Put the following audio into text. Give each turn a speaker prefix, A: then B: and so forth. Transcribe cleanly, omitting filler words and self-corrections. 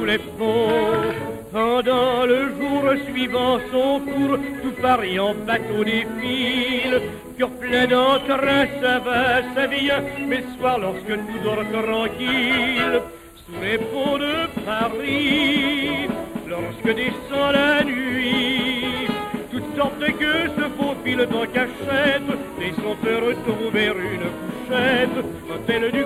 A: les ponts. Pendant le jour suivant son cours, tout Paris en bateau défile. Cœur plein d'entrain, ça va, ça vient, mais le soir lorsque tout dort tranquille, sous les ponts de Paris, lorsque descend la nuit, toutes sortes de gueux se faufilent en cachette et sont heureux de trouver une couchette, quand elle du